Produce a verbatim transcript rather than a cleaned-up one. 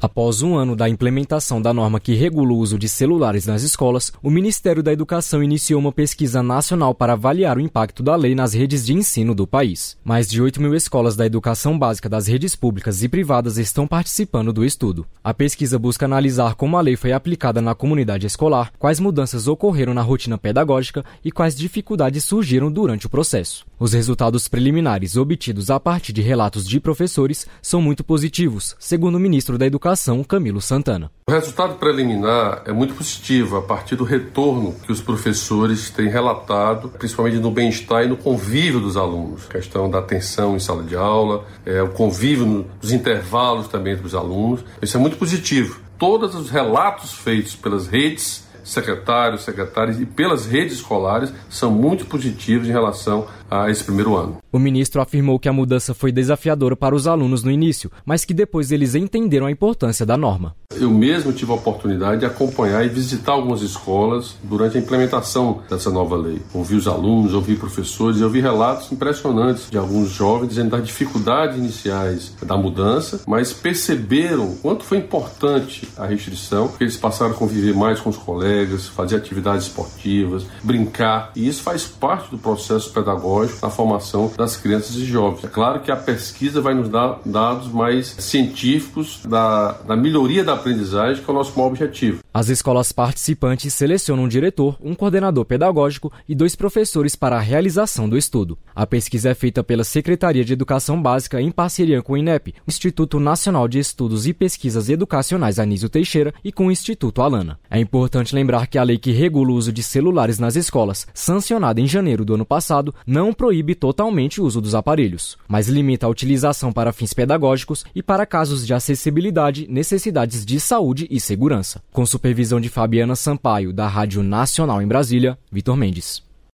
Após um ano da implementação da norma que regula o uso de celulares nas escolas, o Ministério da Educação iniciou uma pesquisa nacional para avaliar o impacto da lei nas redes de ensino do país. Mais de oito mil escolas da educação básica das redes públicas e privadas estão participando do estudo. A pesquisa busca analisar como a lei foi aplicada na comunidade escolar, quais mudanças ocorreram na rotina pedagógica e quais dificuldades surgiram durante o processo. Os resultados preliminares obtidos a partir de relatos de professores são muito positivos, segundo o ministro da Educação, Camilo Santana. O resultado preliminar é muito positivo a partir do retorno que os professores têm relatado, principalmente no bem-estar e no convívio dos alunos. A questão da atenção em sala de aula, é, o convívio nos intervalos também entre os alunos. Isso é muito positivo. Todos os relatos feitos pelas redes, secretários, secretárias e pelas redes escolares são muito positivos em relação a esse primeiro ano. O ministro afirmou que a mudança foi desafiadora para os alunos no início, mas que depois eles entenderam a importância da norma. Eu mesmo tive a oportunidade de acompanhar e visitar algumas escolas durante a implementação dessa nova lei. Ouvi os alunos, ouvi professores e ouvi relatos impressionantes de alguns jovens dizendo das dificuldades iniciais da mudança, mas perceberam o quanto foi importante a restrição, porque eles passaram a conviver mais com os colegas, fazer atividades esportivas, brincar, e isso faz parte do processo pedagógico na formação das crianças e jovens. É claro que a pesquisa vai nos dar dados mais científicos da, da melhoria da aprendizagem, que é o nosso maior objetivo. As escolas participantes selecionam um diretor, um coordenador pedagógico e dois professores para a realização do estudo. A pesquisa é feita pela Secretaria de Educação Básica em parceria com o INEP, o Instituto Nacional de Estudos e Pesquisas Educacionais Anísio Teixeira, e com o Instituto Alana. É importante lembrar que a lei que regula o uso de celulares nas escolas, sancionada em janeiro do ano passado, não proíbe totalmente o uso dos aparelhos, mas limita a utilização para fins pedagógicos e para casos de acessibilidade, necessidades de saúde e segurança. Com supervisão de Fabiana Sampaio, da Rádio Nacional em Brasília, Vitor Mendes.